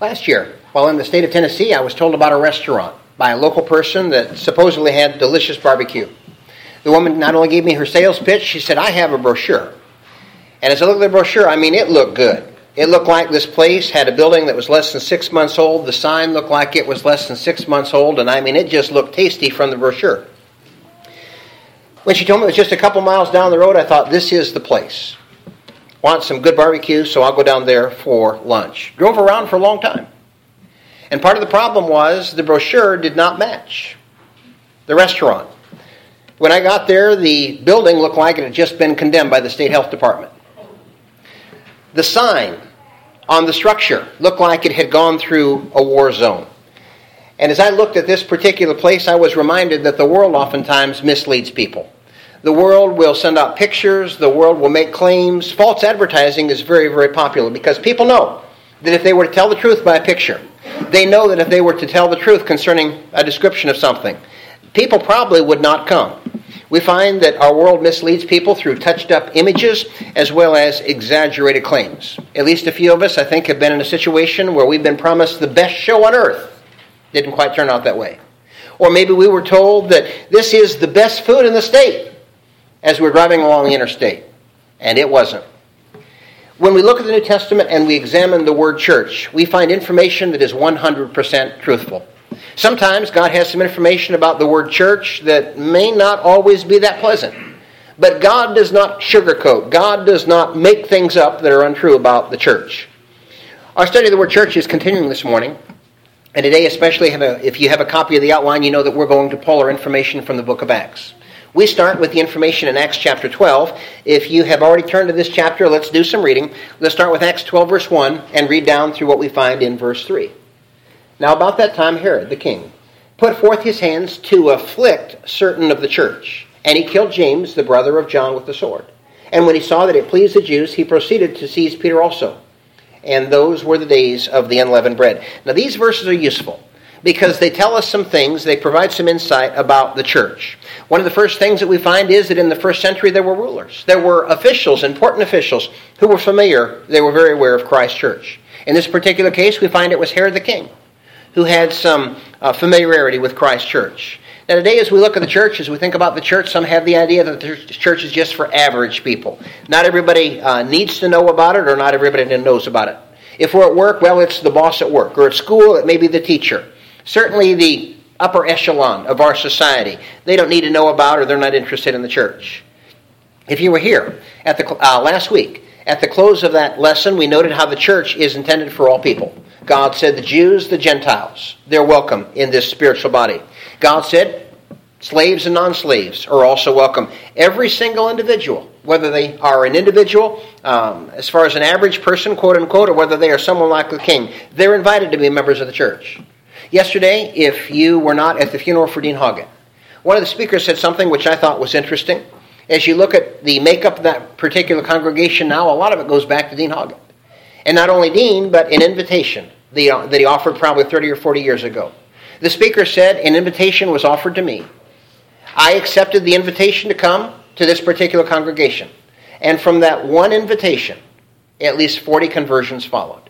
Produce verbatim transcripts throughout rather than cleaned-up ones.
Last year, while in the state of Tennessee, I was told about a restaurant by a local person that supposedly had delicious barbecue. The woman not only gave me her sales pitch, she said, I have a brochure. And as I looked at the brochure, I mean, it looked good. It looked like this place had a building that was less than six months old. The sign looked like it was less than six months old. And I mean, it just looked tasty from the brochure. When she told me it was just a couple miles down the road, I thought, this is the place. Want some good barbecue, so I'll go down there for lunch. Drove around for a long time. And part of the problem was the brochure did not match the restaurant. When I got there, the building looked like it had just been condemned by the state health department. The sign on the structure looked like it had gone through a war zone. And as I looked at this particular place, I was reminded that the world oftentimes misleads people. The world will send out pictures. The world will make claims. False advertising is very, very popular because people know that if they were to tell the truth by a picture, they know that if they were to tell the truth concerning a description of something, people probably would not come. We find that our world misleads people through touched-up images as well as exaggerated claims. At least a few of us, I think, have been in a situation where we've been promised the best show on earth. Didn't quite turn out that way. Or maybe we were told that this is the best food in the state as we're driving along the interstate. And it wasn't. When we look at the New Testament and we examine the word church, we find information that is one hundred percent truthful. Sometimes God has some information about the word church that may not always be that pleasant. But God does not sugarcoat. God does not make things up that are untrue about the church. Our study of the word church is continuing this morning. And today especially, have a, if you have a copy of the outline, you know that we're going to pull our information from the book of Acts. We start with the information in Acts chapter twelve. If you have already turned to this chapter, let's do some reading. Let's start with Acts twelve, verse one, and read down through what we find in verse three. Now about that time Herod the king put forth his hands to afflict certain of the church, and he killed James, the brother of John, with the sword. And when he saw that it pleased the Jews, he proceeded to seize Peter also. And those were the days of the unleavened bread. Now these verses are useful because they tell us some things, they provide some insight about the church. One of the first things that we find is that in the first century there were rulers. There were officials, important officials, who were familiar, they were very aware of Christ's church. In this particular case, we find it was Herod the king, who had some uh, familiarity with Christ's church. Now today as we look at the church, as we think about the church, some have the idea that the church is just for average people. Not everybody uh, needs to know about it, or not everybody knows about it. If we're at work, well, it's the boss at work. Or at school, it may be the teacher. Certainly the upper echelon of our society, they don't need to know about, or they're not interested in the church. If you were here at the uh, last week, at the close of that lesson, we noted how the church is intended for all people. God said the Jews, the Gentiles, they're welcome in this spiritual body. God said slaves and non-slaves are also welcome. Every single individual, whether they are an individual, um, as far as an average person, quote unquote, or whether they are someone like the king, they're invited to be members of the church. Yesterday, if you were not at the funeral for Dean Hoggett, one of the speakers said something which I thought was interesting. As you look at the makeup of that particular congregation now, a lot of it goes back to Dean Hoggett. And not only Dean, but an invitation that he offered probably thirty or forty years ago. The speaker said, an invitation was offered to me. I accepted the invitation to come to this particular congregation. And from that one invitation, at least forty conversions followed.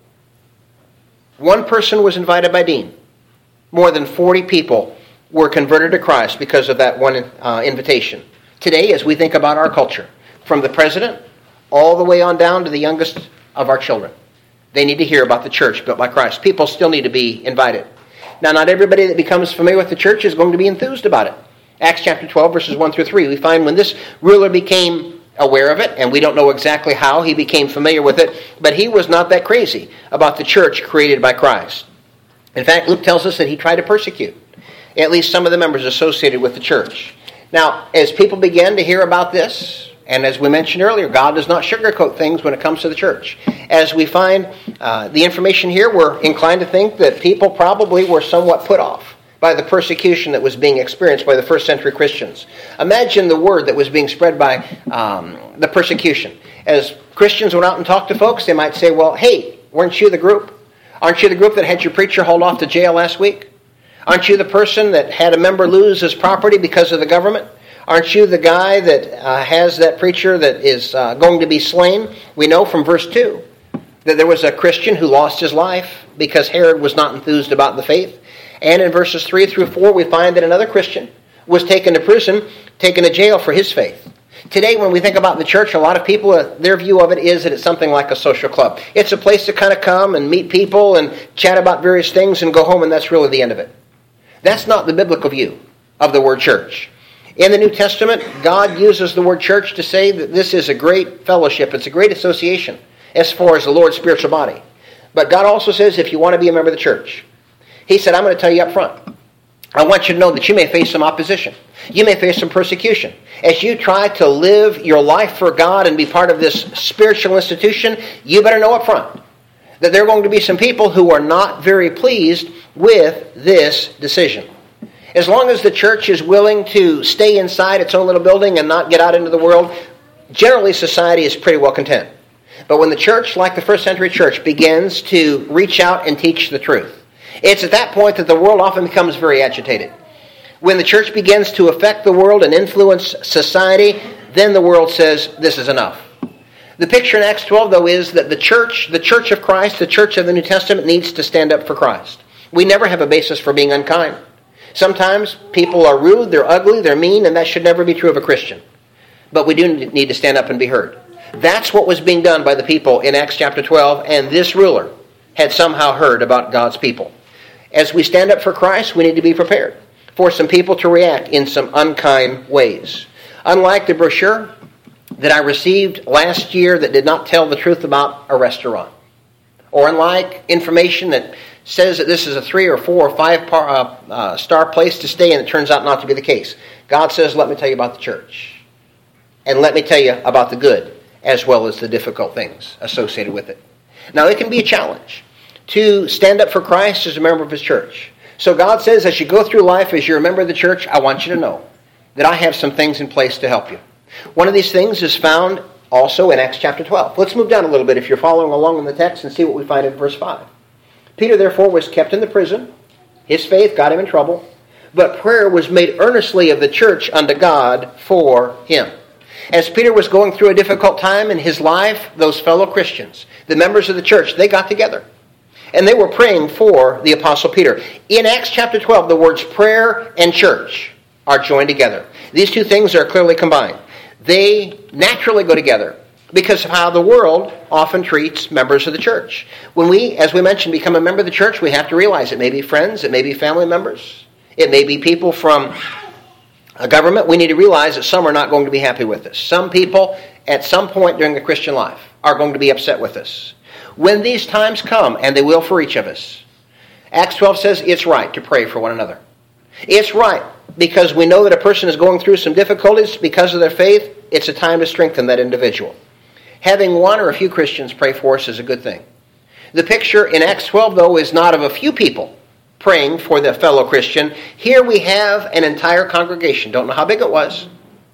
One person was invited by Dean. More than forty people were converted to Christ because of that one uh, invitation. Today, as we think about our culture, from the president all the way on down to the youngest of our children, they need to hear about the church built by Christ. People still need to be invited. Now, not everybody that becomes familiar with the church is going to be enthused about it. Acts chapter twelve, verses one through three, we find when this ruler became aware of it, and we don't know exactly how he became familiar with it, but he was not that crazy about the church created by Christ. In fact, Luke tells us that he tried to persecute at least some of the members associated with the church. Now, as people began to hear about this, and as we mentioned earlier, God does not sugarcoat things when it comes to the church. As we find uh, the information here, we're inclined to think that people probably were somewhat put off by the persecution that was being experienced by the first century Christians. Imagine the word that was being spread by um, the persecution. As Christians went out and talked to folks, they might say, well, hey, weren't you the group? Aren't you the group that had your preacher hauled off to jail last week? Aren't you the person that had a member lose his property because of the government? Aren't you the guy that uh, has that preacher that is uh, going to be slain? We know from verse two that there was a Christian who lost his life because Herod was not enthused about the faith. And in verses three through four, we find that another Christian was taken to prison, taken to jail for his faith. Today, when we think about the church, a lot of people, uh, their view of it is that it's something like a social club. It's a place to kind of come and meet people and chat about various things and go home, and that's really the end of it. That's not the biblical view of the word church. In the New Testament, God uses the word church to say that this is a great fellowship. It's a great association as far as the Lord's spiritual body. But God also says if you want to be a member of the church, He said, I'm going to tell you up front. I want you to know that you may face some opposition. You may face some persecution. As you try to live your life for God and be part of this spiritual institution, you better know up front that there are going to be some people who are not very pleased with this decision. As long as the church is willing to stay inside its own little building and not get out into the world, generally society is pretty well content. But when the church, like the first century church, begins to reach out and teach the truth, it's at that point that the world often becomes very agitated. When the church begins to affect the world and influence society, then the world says, this is enough. The picture in Acts twelve, though, is that the church, the church of Christ, the church of the New Testament, needs to stand up for Christ. We never have a basis for being unkind. Sometimes people are rude, they're ugly, they're mean, and that should never be true of a Christian. But we do need to stand up and be heard. That's what was being done by the people in Acts chapter twelve, and this ruler had somehow heard about God's people. As we stand up for Christ, we need to be prepared for some people to react in some unkind ways. Unlike the brochure that I received last year that did not tell the truth about a restaurant, or unlike information that says that this is a three or four or five par, uh, uh, star place to stay and it turns out not to be the case. God says, let me tell you about the church. And let me tell you about the good as well as the difficult things associated with it. Now, it can be a challenge to stand up for Christ as a member of His church. So God says, as you go through life, as you're a member of the church, I want you to know that I have some things in place to help you. One of these things is found also in Acts chapter twelve. Let's move down a little bit if you're following along in the text and see what we find in verse five. Peter, therefore, was kept in the prison. His faith got him in trouble, but prayer was made earnestly of the church unto God for him. As Peter was going through a difficult time in his life, those fellow Christians, the members of the church, they got together. And they were praying for the Apostle Peter. In Acts chapter twelve, the words prayer and church are joined together. These two things are clearly combined. They naturally go together because of how the world often treats members of the church. When we, as we mentioned, become a member of the church, we have to realize it may be friends, it may be family members, it may be people from a government. We need to realize that some are not going to be happy with us. Some people, at some point during the Christian life, are going to be upset with us. When these times come, and they will for each of us, Acts twelve says it's right to pray for one another. It's right because we know that a person is going through some difficulties because of their faith. It's a time to strengthen that individual. Having one or a few Christians pray for us is a good thing. The picture in Acts twelve, though, is not of a few people praying for the fellow Christian. Here we have an entire congregation. Don't know how big it was,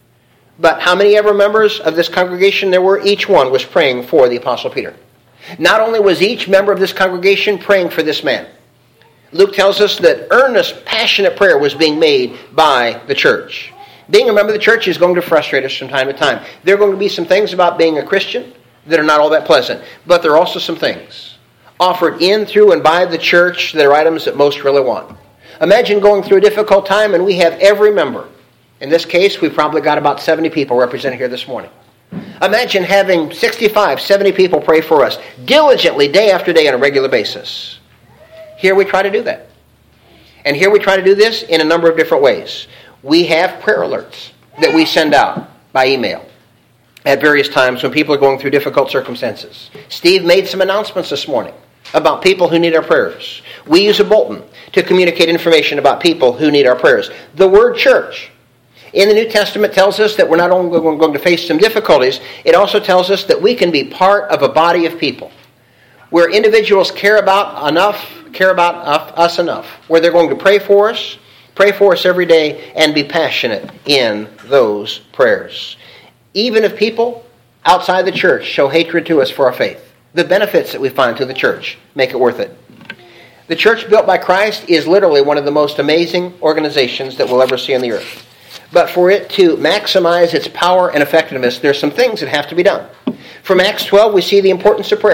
but how many ever members of this congregation there were, each one was praying for the Apostle Peter. Not only was each member of this congregation praying for this man, Luke tells us that earnest, passionate prayer was being made by the church. Being a member of the church is going to frustrate us from time to time. There are going to be some things about being a Christian that are not all that pleasant, but there are also some things offered in, through, and by the church that are items that most really want. Imagine going through a difficult time and we have every member. In this case, we've probably got about seventy people represented here this morning. Imagine having sixty-five, seventy people pray for us diligently day after day on a regular basis. Here we try to do that. And here we try to do this in a number of different ways. We have prayer alerts that we send out by email at various times when people are going through difficult circumstances. Steve made some announcements this morning about people who need our prayers. We use a bulletin to communicate information about people who need our prayers. The word church in the New Testament tells us that we're not only going to face some difficulties, it also tells us that we can be part of a body of people where individuals care about enough, care about us enough, where they're going to pray for us, pray for us every day, and be passionate in those prayers. Even if people outside the church show hatred to us for our faith, the benefits that we find to the church make it worth it. The church built by Christ is literally one of the most amazing organizations that we'll ever see on the earth. But for it to maximize its power and effectiveness, there's some things that have to be done. From Acts twelve, we see the importance of prayer.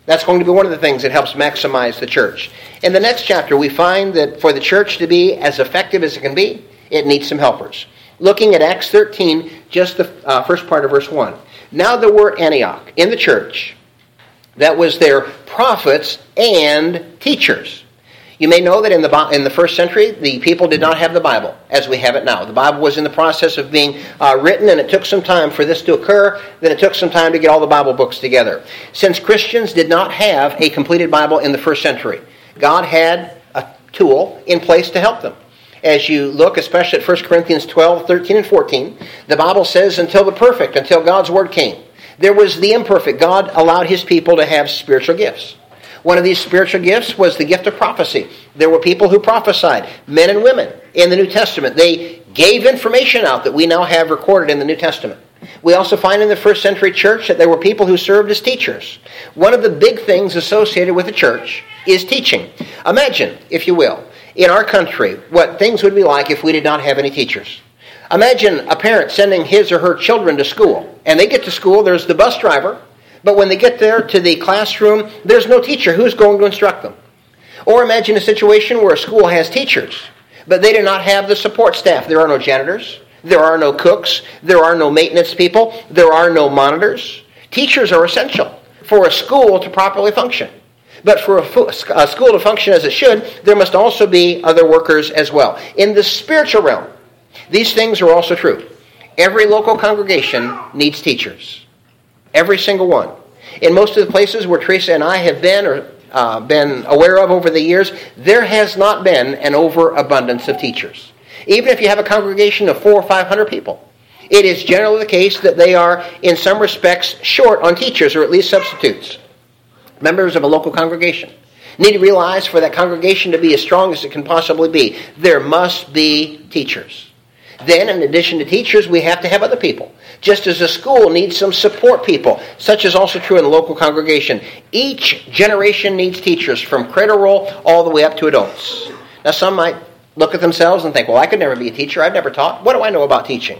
That's going to be one of the things that helps maximize the church. In the next chapter, we find that for the church to be as effective as it can be, it needs some helpers. Looking at Acts thirteen, just the uh, first part of verse one. Now there were at Antioch, in the church, that was their prophets and teachers. You may know that in the in the first century, the people did not have the Bible as we have it now. The Bible was in the process of being uh, written, and it took some time for this to occur. Then it took some time to get all the Bible books together. Since Christians did not have a completed Bible in the first century, God had a tool in place to help them. As you look, especially at First Corinthians twelve, thirteen, and fourteen, the Bible says, until the perfect, until God's Word came, there was the imperfect. God allowed His people to have spiritual gifts. One of these spiritual gifts was the gift of prophecy. There were people who prophesied, men and women, in the New Testament. They gave information out that we now have recorded in the New Testament. We also find in the first century church that there were people who served as teachers. One of the big things associated with the church is teaching. Imagine, if you will, in our country, what things would be like if we did not have any teachers. Imagine a parent sending his or her children to school. And they get to school, there's the bus driver. But when they get there to the classroom, there's no teacher. Who's going to instruct them? Or imagine a situation where a school has teachers, but they do not have the support staff. There are no janitors. There are no cooks. There are no maintenance people. There are no monitors. Teachers are essential for a school to properly function. But for a, fu- a school to function as it should, there must also be other workers as well. In the spiritual realm, these things are also true. Every local congregation needs teachers. Every single one. In most of the places where Teresa and I have been or uh, been aware of over the years, there has not been an overabundance of teachers. Even if you have a congregation of four or five hundred people, it is generally the case that they are, in some respects, short on teachers or at least substitutes. Members of a local congregation need to realize for that congregation to be as strong as it can possibly be, there must be teachers. Then, in addition to teachers, we have to have other people. Just as a school needs some support people, such is also true in the local congregation. Each generation needs teachers, from cradle roll all the way up to adults. Now, some might look at themselves and think, well, I could never be a teacher. I've never taught. What do I know about teaching?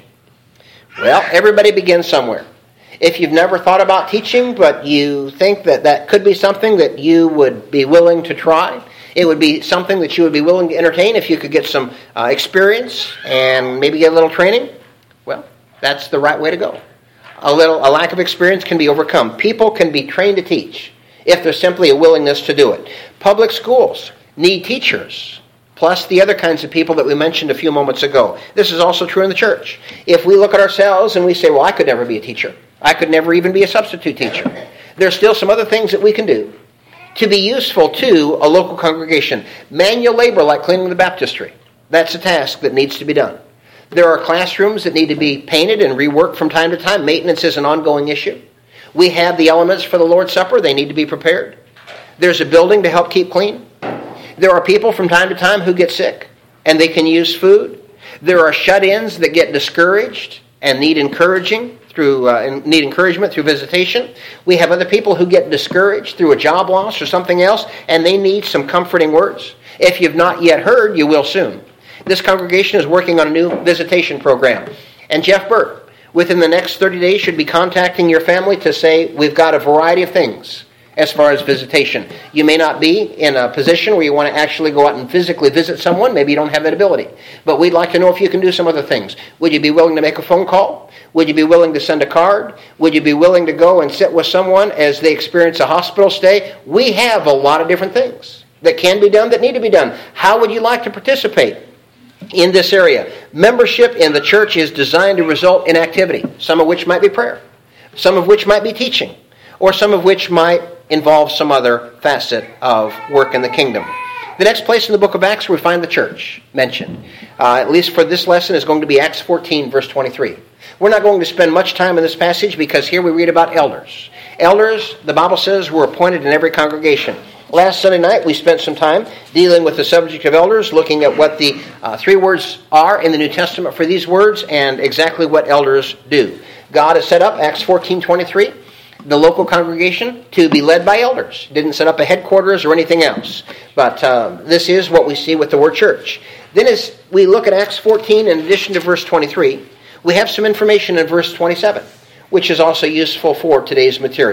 Well, everybody begins somewhere. If you've never thought about teaching, but you think that that could be something that you would be willing to try, it would be something that you would be willing to entertain if you could get some uh, experience and maybe get a little training, well, that's the right way to go. A little, a lack of experience can be overcome. People can be trained to teach if there's simply a willingness to do it. Public schools need teachers, plus the other kinds of people that we mentioned a few moments ago. This is also true in the church. If we look at ourselves and we say, well, I could never be a teacher. I could never even be a substitute teacher. There's still some other things that we can do to be useful to a local congregation. Manual labor like cleaning the baptistry. That's a task that needs to be done. There are classrooms that need to be painted and reworked from time to time. Maintenance is an ongoing issue. We have the elements for the Lord's Supper. They need to be prepared. There's a building to help keep clean. There are people from time to time who get sick and they can use food. There are shut-ins that get discouraged and need encouraging. Through uh, need encouragement through visitation. We have other people who get discouraged through a job loss or something else, and they need some comforting words. If you've not yet heard, you will soon. This congregation is working on a new visitation program. And Jeff Burt, within the next thirty days, should be contacting your family to say, we've got a variety of things as far as visitation. You may not be in a position where you want to actually go out and physically visit someone. Maybe you don't have that ability. But we'd like to know if you can do some other things. Would you be willing to make a phone call? Would you be willing to send a card? Would you be willing to go and sit with someone as they experience a hospital stay? We have a lot of different things that can be done, that need to be done. How would you like to participate in this area? Membership in the church is designed to result in activity, some of which might be prayer, some of which might be teaching, or some of which might involve some other facet of work in the kingdom. The next place in the book of Acts where we find the church mentioned, uh, at least for this lesson, is going to be Acts fourteen, verse twenty-three. We're not going to spend much time in this passage because here we read about elders. Elders, the Bible says, were appointed in every congregation. Last Sunday night, we spent some time dealing with the subject of elders, looking at what the uh, three words are in the New Testament for these words and exactly what elders do. God has set up, Acts fourteen twenty-three, the local congregation to be led by elders. Didn't set up a headquarters or anything else. But uh, this is what we see with the word church. Then as we look at Acts fourteen, in addition to verse twenty-three, we have some information in verse twenty-seven, which is also useful for today's material.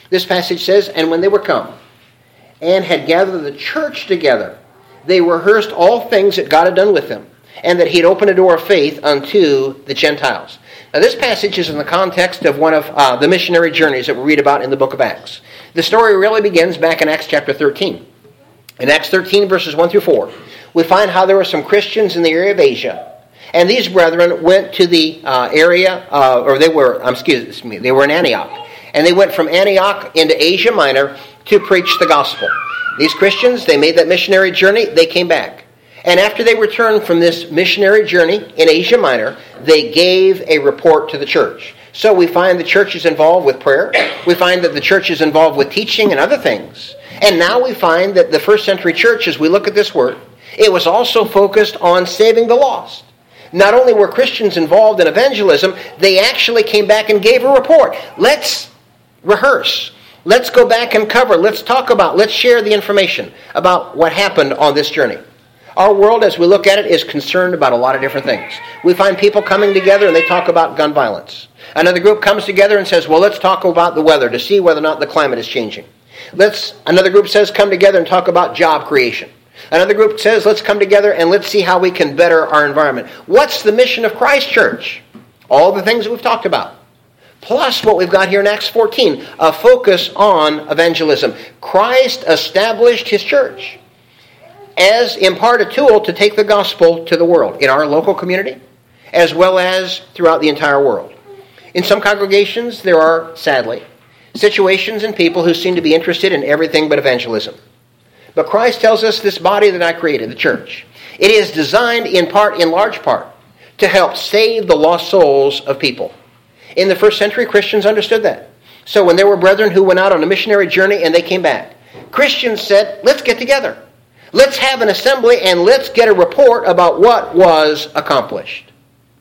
This passage says, and when they were come and had gathered the church together, they rehearsed all things that God had done with them, and that he had opened a door of faith unto the Gentiles. Now this passage is in the context of one of uh, the missionary journeys that we read about in the book of Acts. The story really begins back in Acts chapter thirteen. In Acts thirteen, verses one through four, we find how there were some Christians in the area of Asia, and these brethren went to the uh, area, uh, or they were, um, excuse me, they were in Antioch, and they went from Antioch into Asia Minor to preach the gospel. These Christians, they made that missionary journey, they came back. And after they returned from this missionary journey in Asia Minor, they gave a report to the church. So we find the church is involved with prayer. We find that the church is involved with teaching and other things. And now we find that the first century church, as we look at this word, it was also focused on saving the lost. Not only were Christians involved in evangelism, they actually came back and gave a report. Let's rehearse. Let's go back and cover. Let's talk about, let's share the information about what happened on this journey. Our world, as we look at it, is concerned about a lot of different things. We find people coming together and they talk about gun violence. Another group comes together and says, well, let's talk about the weather to see whether or not the climate is changing. Let's. Another group says, come together and talk about job creation. Another group says, let's come together and let's see how we can better our environment. What's the mission of Christ Church? All the things that we've talked about. Plus what we've got here in Acts fourteen, a focus on evangelism. Christ established his church as in part a tool to take the gospel to the world in our local community as well as throughout the entire world. In some congregations, there are, sadly, situations and people who seem to be interested in everything but evangelism. But Christ tells us this body that I created, the church, it is designed in part, in large part, to help save the lost souls of people. In the first century, Christians understood that. So when there were brethren who went out on a missionary journey and they came back, Christians said, let's get together. Let's have an assembly and let's get a report about what was accomplished.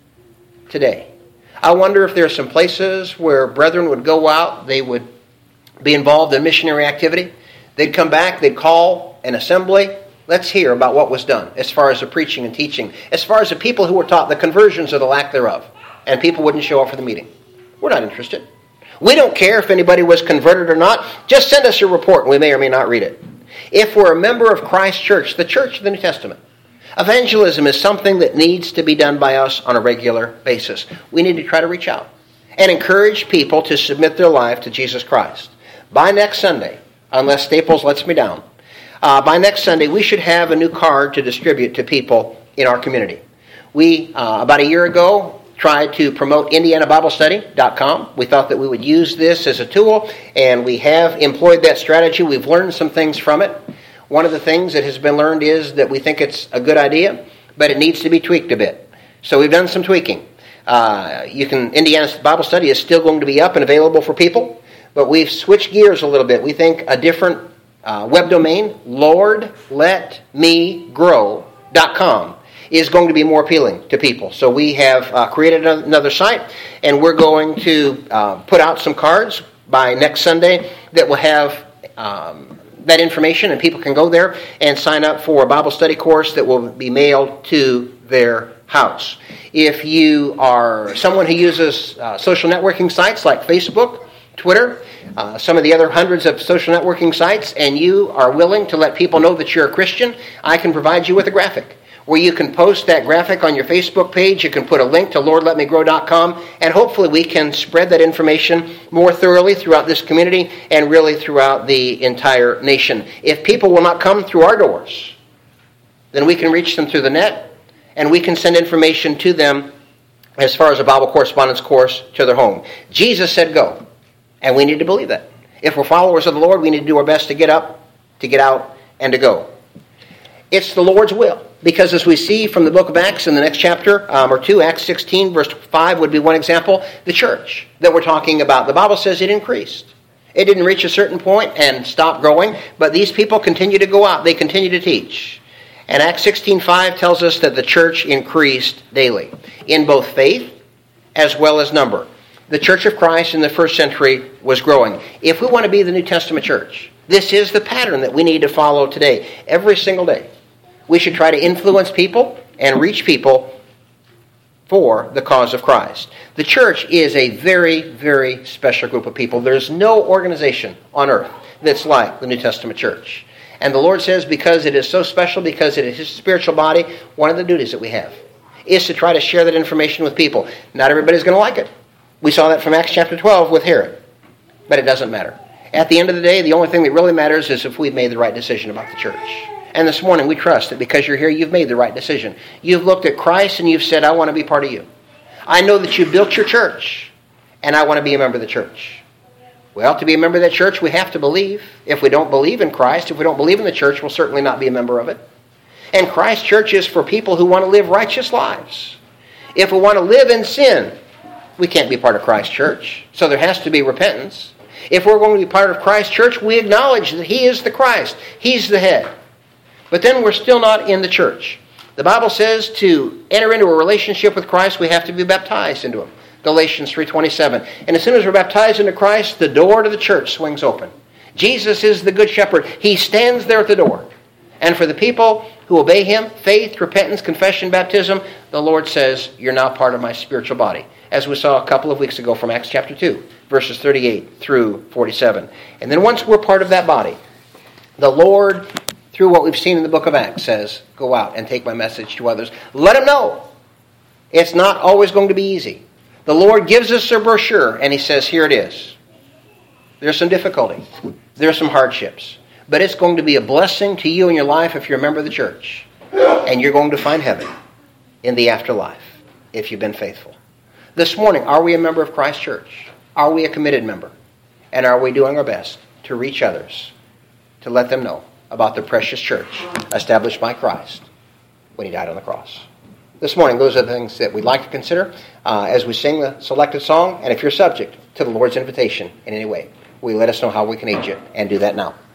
Today, I wonder if there are some places where brethren would go out, they would be involved in missionary activity. They'd come back, they'd call an assembly. Let's hear about what was done as far as the preaching and teaching, as far as the people who were taught, the conversions or the lack thereof. And people wouldn't show up for the meeting. We're not interested. We don't care if anybody was converted or not. Just send us your report and we may or may not read it. If we're a member of Christ Church, the church of the New Testament, evangelism is something that needs to be done by us on a regular basis. We need to try to reach out and encourage people to submit their life to Jesus Christ. By next Sunday, unless Staples lets me down, uh, by next Sunday we should have a new card to distribute to people in our community. We, uh, about a year ago, tried to promote Indiana Bible Study dot com. We thought that we would use this as a tool, and we have employed that strategy. We've learned some things from it. One of the things that has been learned is that we think it's a good idea, but it needs to be tweaked a bit. So we've done some tweaking. Uh, you can Indiana Bible Study is still going to be up and available for people, but we've switched gears a little bit. We think a different uh, web domain, Lord Let Me Grow dot com, is going to be more appealing to people. So we have uh, created another site, and we're going to uh, put out some cards by next Sunday that will have um, that information, and people can go there and sign up for a Bible study course that will be mailed to their house. If you are someone who uses uh, social networking sites like Facebook, Twitter, uh, some of the other hundreds of social networking sites, and you are willing to let people know that you're a Christian, I can provide you with a graphic where you can post that graphic on your Facebook page. You can put a link to Lord Let Me Grow dot com, and hopefully we can spread that information more thoroughly throughout this community and really throughout the entire nation. If people will not come through our doors, then we can reach them through the net, and we can send information to them as far as a Bible correspondence course to their home. Jesus said go, and we need to believe that. If we're followers of the Lord, we need to do our best to get up, to get out, and to go. It's the Lord's will. Because as we see from the book of Acts in the next chapter um, or two, Acts sixteen, verse five would be one example. The church that we're talking about, the Bible says it increased. It didn't reach a certain point and stop growing, but these people continue to go out. They continue to teach. And Acts sixteen five tells us that the church increased daily in both faith as well as number. The church of Christ in the first century was growing. If we want to be the New Testament church, this is the pattern that we need to follow today, every single day. We should try to influence people and reach people for the cause of Christ. The church is a very, very special group of people. There's no organization on earth that's like the New Testament church. And the Lord says because it is so special, because it is His spiritual body, one of the duties that we have is to try to share that information with people. Not everybody's going to like it. We saw that from Acts chapter twelve with Herod. But it doesn't matter. At the end of the day, the only thing that really matters is if we've made the right decision about the church. And this morning we trust that because you're here, you've made the right decision. You've looked at Christ and you've said, I want to be part of you. I know that you built your church, and I want to be a member of the church. Well, to be a member of that church, we have to believe. If we don't believe in Christ, if we don't believe in the church, we'll certainly not be a member of it. And Christ Church is for people who want to live righteous lives. If we want to live in sin, we can't be part of Christ Church. So there has to be repentance. If we're going to be part of Christ Church, we acknowledge that He is the Christ. He's the head. But then we're still not in the church. The Bible says to enter into a relationship with Christ, we have to be baptized into Him. Galatians three twenty-seven. And as soon as we're baptized into Christ, the door to the church swings open. Jesus is the good shepherd. He stands there at the door. And for the people who obey Him, faith, repentance, confession, baptism, the Lord says, you're now part of my spiritual body. As we saw a couple of weeks ago from Acts chapter two, verses thirty-eight through forty-seven. And then once we're part of that body, the Lord, through what we've seen in the book of Acts, says, go out and take my message to others. Let them know. It's not always going to be easy. The Lord gives us a brochure, and He says, here it is. There's some difficulty. There's some hardships. But it's going to be a blessing to you in your life if you're a member of the church. And you're going to find heaven in the afterlife if you've been faithful. This morning, are we a member of Christ Church? Are we a committed member? And are we doing our best to reach others, to let them know about the precious church established by Christ when He died on the cross? This morning, those are the things that we'd like to consider uh, as we sing the selected song. And if you're subject to the Lord's invitation in any way, will you let us know how we can aid you, and do that now.